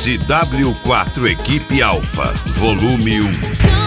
SW4 Equipe Alfa, volume 1.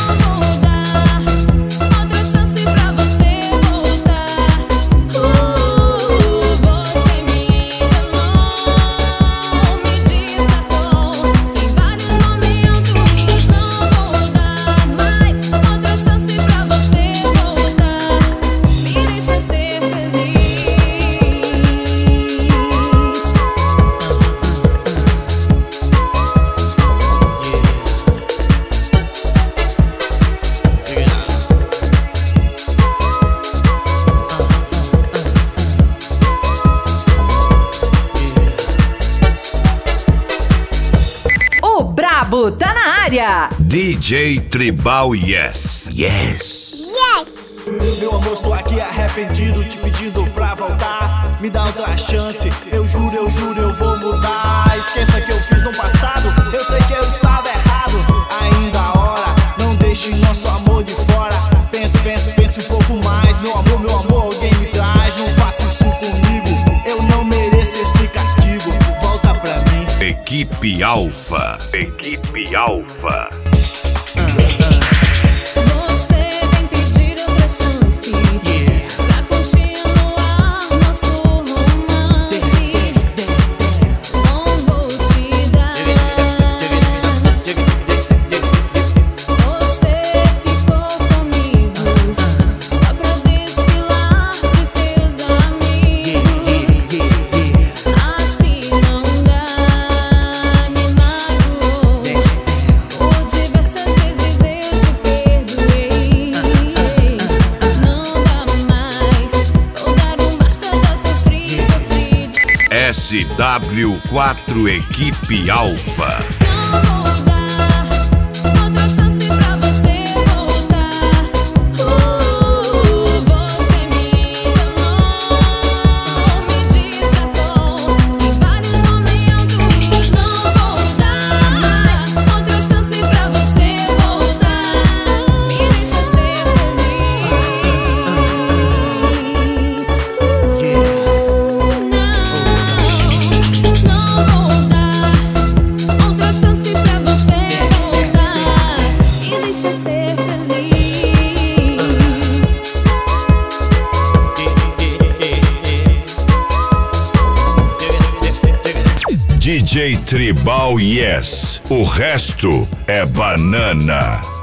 Tá na área. DJ Tribal Yes. Yes. Yes. Meu amor, estou aqui arrependido, te pedindo pra voltar. Me dá outra chance, eu juro, eu vou mudar. Esqueça que eu fiz no passado, eu sei que eu estava errado. Ainda a hora, não deixe nosso amor de fora. Pense um pouco mais. Meu amor, alguém me traz. Não faça isso comigo, eu não mereço esse castigo. Volta pra mim. Equipe Alfa. Equipe Alfa. Você vem pedir outra chance pra continuar nosso romance. Não vou te dar. Você ficou comigo só pra desfilar pros seus amigos. Assim não dá. Me magoou. Por diversas vezes eu te perdoei. Não dá mais. Vou dar um basta, já sofri SW4 Equipe Alfa. Não vou dar outra chance pra você voltar. Você me enganou, me descartou em vários momentos. Não vou dar outra chance pra você voltar. Me deixa ser feliz. Não vou dar outra chance pra você voltar. Me deixa ser feliz. DJ Tribal Yes. O resto é banana.